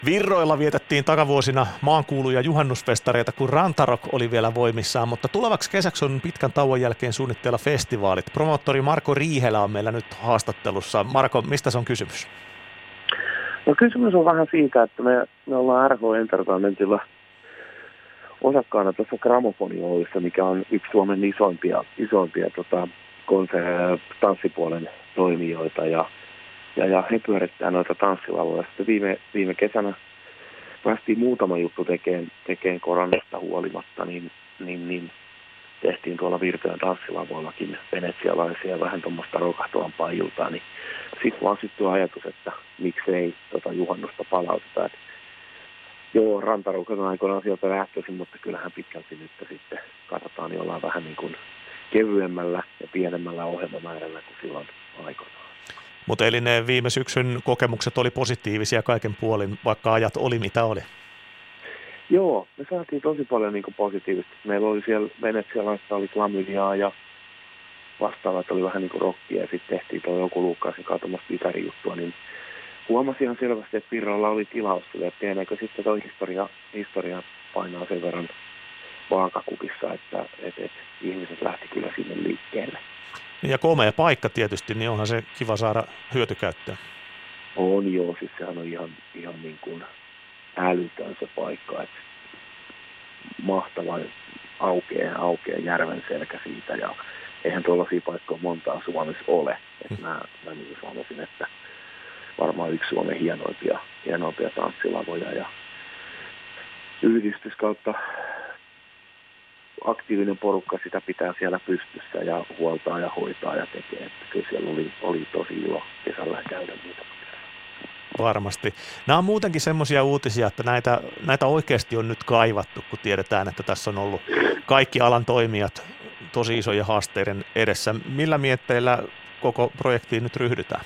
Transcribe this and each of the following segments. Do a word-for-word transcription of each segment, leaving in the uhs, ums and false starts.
Virroilla vietettiin takavuosina maankuuluja juhannusfestareita, kun Rantarock oli vielä voimissaan, mutta tulevaksi kesäksi on pitkän tauon jälkeen suunnitteilla festivaalit. Promoottori Marko Riihelä on meillä nyt haastattelussa. Marko, mistä se on kysymys? No kysymys on vähän siitä, että me, me ollaan R H Entertainmentilla osakkaana tuossa Gramofoni Oy:ssä, mikä on yksi Suomen isoimpia, isoimpia tota, konser- tanssipuolen toimijoita. Ja, ja, ja he pyörittää noita tanssilavoja. Sitten viime, viime kesänä päästiin muutama juttu tekemään, tekemään koronasta huolimatta, niin, niin, niin tehtiin tuolla Virtojen tanssilavoillakin venetsialaisia vähän tuommoista rokahtuvampaa iltaa. Niin sitten vaan syttyi ajatus, että miksei tota juhannusta palauteta. Et joo, Rantarock on aikoinaan sieltä lähtöisin, mutta kyllähän pitkälti nyt sitten katsotaan jollain vähän niin kuin kevyemmällä ja pienemmällä ohjelmamäärällä kuin silloin aikoinaan. Mutta eli ne viime syksyn kokemukset oli positiivisia kaiken puolin, vaikka ajat oli mitä oli? Joo, me saatiin tosi paljon niin kuin positiivista. Meillä oli siellä venetsialaista, oli klamydiaa ja vastaavat oli vähän niin kuin rockia ja sitten tehtiin tuo joku Luukkaisen katsomassa vitarijuttua, niin huomasin ihan selvästi, että Virroilla oli tilaus sille, että pieneekö sitten tuo historia, historia painaa sen verran vaakakupissa, että et, et, ihmiset lähti kyllä sinne liikkeelle. Ja komea paikka tietysti, niin onhan se kiva saada hyötykäyttöön. On joo, siis sehän on ihan, ihan niin kuin älytön se paikka, että mahtava aukeaa, aukeaa järven selkä siitä ja eihän tuollaisia paikkoja montaa Suomessa ole. Että hmm. mä, mä niin sanoisin, että varmaan yksi Suomen hienoimpia, hienoimpia tanssilavoja ja yhdistys kautta aktiivinen porukka sitä pitää siellä pystyssä ja huoltaa ja hoitaa ja tekee. Että kyllä siellä oli, oli tosi ilo kesällä käydä niitä. Varmasti. Nämä on muutenkin semmoisia uutisia, että näitä, näitä oikeasti on nyt kaivattu, kun tiedetään, että tässä on ollut kaikki alan toimijat tosi isoja haasteiden edessä. Millä mietteillä koko projektiin nyt ryhdytään?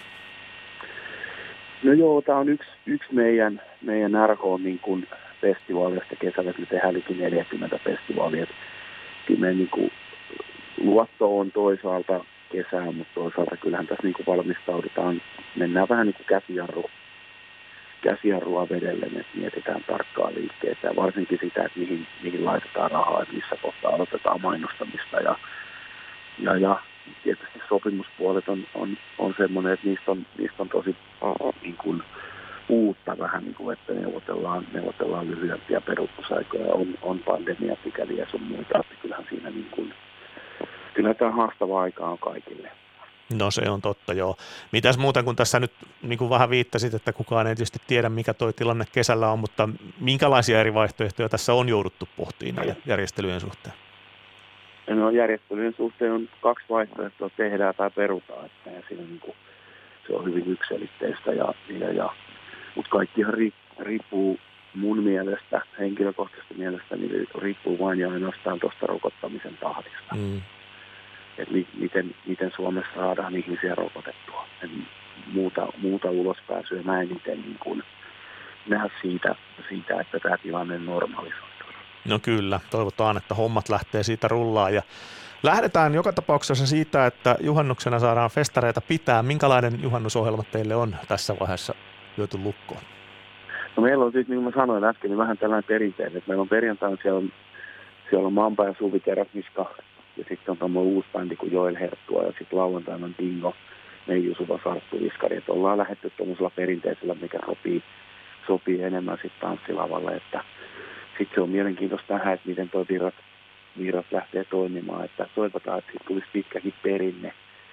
No joo, tämä on yksi, yksi meidän, meidän R H niin kuin festivaaleista kesällä, että me tehdään liki neljäkymmentä festivaalia. Kyllä meidän niin kuin luotto on toisaalta kesää, mutta toisaalta kyllähän tässä niin kuin valmistaudutaan, mennään vähän niin kuin käsijarru, käsijarrua vedelle, että mietitään tarkkaa liikkeitä ja varsinkin sitä, että mihin, mihin laitetaan rahaa, että missä kohtaa aloitetaan mainostamista ja, ja, ja tietysti sopimuspuolet on, on, on semmoinen, että niistä on, niistä on tosi niin kuin uutta vähän, niin kuin, että neuvotellaan, neuvotellaan lyhyempiä peruutusaikoja, on, on pandemiapykäliä sun muuta, että kyllähän siinä niin kuin, kyllä tämä haastava aika on kaikille. No se on totta, joo. Mitäs muuten, kun tässä nyt niin kuin vähän viittasit, että kukaan ei tietysti tiedä, mikä toi tilanne kesällä on, mutta minkälaisia eri vaihtoehtoja tässä on jouduttu pohtiin näiden järjestelyjen suhteen? No järjestelyjen suhteen on kaksi vaihtoehtoa, tehdään tai perutaan, että ja siinä niin kuin, se on hyvin yksiselitteistä, ja, ja, ja, mutta kaikkihan riippuu mun mielestä, henkilökohtaisesti mielestä, niin riippuu vain ja ainoastaan tuosta rokottamisen tahdista. Mm. Että mi, miten, miten Suomessa saadaan ihmisiä rokotettua. Et muuta, muuta ulospääsyä mä en itse niin kuin nähdä siitä, siitä, että tämä tilanne normalisoituu. No kyllä, toivotaan, että hommat lähtee siitä rullaan ja lähdetään joka tapauksessa siitä, että juhannuksena saadaan festareita pitää. Minkälainen juhannusohjelma teille on tässä vaiheessa lyöty lukkoon? No meillä on siis, niin kuin mä sanoin äsken, niin vähän tällainen perinteinen, että meillä on perjantaina siellä on, siellä on Mampa ja Suvi Teräsmiska ja sitten on tämmöinen uusi bändi kuin Joel Herttua ja sitten lauantaina on Dingo, Meiju Suva Sarttu Viskari, että ollaan lähdetty tuollaisella perinteisellä, mikä sopii, sopii enemmän sitten tanssilavalle, että sitten se on mielenkiintoista nähdä, että miten tuo virrat, virrat lähtee toimimaan, että toivotaan, että siitä tulisi pitkäkin perinne,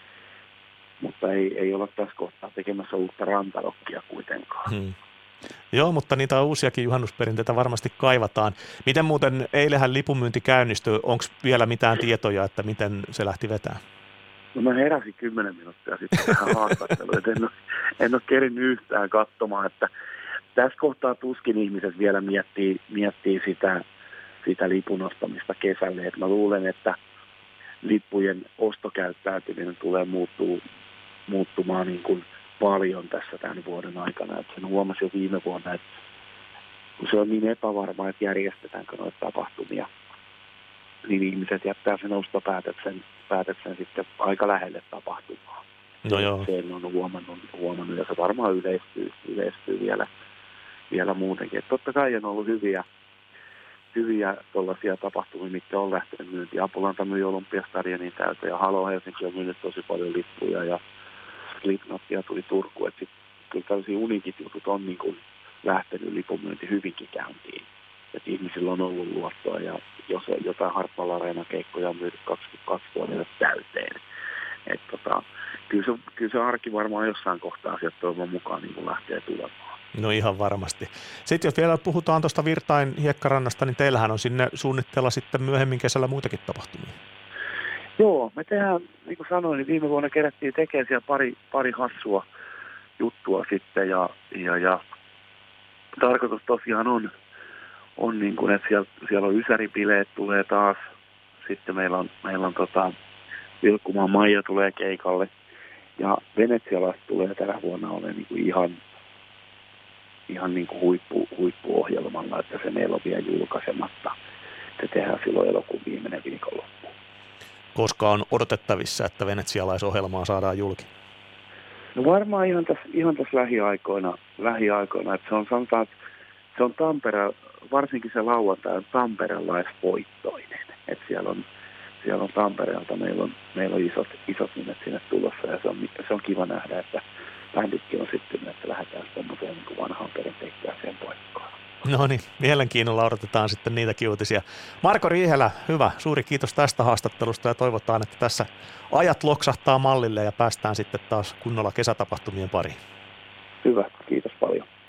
mutta ei, ei olla tässä kohtaa tekemässä uutta Rantarockia kuitenkaan. Hmm. Joo, mutta niitä uusiakin juhannusperinteitä varmasti kaivataan. Miten muuten, eilähän lipunmyynti käynnistyi, onko vielä mitään tietoja, että miten se lähti vetämään? No mä heräsin kymmenen minuuttia sitten tähän haastatteluun, että en ole, en ole kerinnyt yhtään katsomaan, että tässä kohtaa tuskin ihmiset vielä miettii, miettii sitä, sitä lipun ostamista kesälle. Et mä luulen, että lippujen ostokäyttäytyminen tulee muuttuu, muuttumaan niin kuin paljon tässä tämän vuoden aikana. Et sen huomasin jo viime vuonna, että kun se on niin epävarmaa, että järjestetäänkö noita tapahtumia, niin ihmiset jättää sen ostopäätöksen päätöksen sitten aika lähelle tapahtumaa. No joo. Sen on huomannut, huomannut ja se varmaan yleistyy, yleistyy vielä. vielä muutenkin. Et totta kai on ollut hyviä, hyviä tuollaisia tapahtumia, mitkä on lähtenyt myyntiin. Apulanta myi Olympiastadionin täyteen ja Halo Helsinki on myynyt tosi paljon lippuja ja Slipknotia tuli Turkuun. Et sit, kyllä tällaisia unikit jutut on niin kuin lähtenyt lipunmyynti hyvinkin käyntiin. Et ihmisillä on ollut luottoa ja jos jotain Hartwall Areenan keikkoja on myyty kaksikymmentäkaksi vuotta täyteen. Et tota, kyllä, se, kyllä se arki varmaan jossain kohtaa sieltä toivon mukaan niin kuin lähtee tulemaan. No ihan varmasti. Sitten jos vielä puhutaan tuosta Virtain hiekkarannasta, niin teillähän on sinne suunnitteilla sitten myöhemmin kesällä muitakin tapahtumia. Joo, me tehdään, niin kuin sanoin, niin viime vuonna kerättiin tekemään siellä pari, pari hassua juttua sitten ja, ja, ja tarkoitus tosiaan on, on niin kuin, että siellä, siellä on ysäribileet tulee taas. Sitten meillä on, meillä on tota, Vilkkumaan Maija tulee keikalle ja venetsialaiset tulee tänä vuonna olemaan niin kuin ihan, ihan niin kuin huippu, huippuohjelmalla, että se meillä on vielä julkaisematta. Se tehdään silloin elokuun viimeinen viikonloppu. Koska on odotettavissa, että venetsialaisohjelmaa saadaan julki? No varmaan ihan tässä, ihan tässä lähiaikoina, lähiaikoina, että se on sanotaan, että se on Tampere, varsinkin se lauantai on tamperelaisvoittoinen, että siellä on, siellä on Tampereelta, meillä on, meillä on isot, isot nimet sinne tulossa ja se on, se on kiva nähdä, että bänditkin on syttynyt, että lähdetään semmoiseen niin kuin vanhaan perinteikkäiseen paikkaan. No niin, mielenkiinnolla odotetaan sitten niitäkin uutisia. Marko Riihelä, hyvä, suuri kiitos tästä haastattelusta ja toivotaan, että tässä ajat loksahtaa mallille ja päästään sitten taas kunnolla kesätapahtumien pariin. Hyvä, kiitos paljon.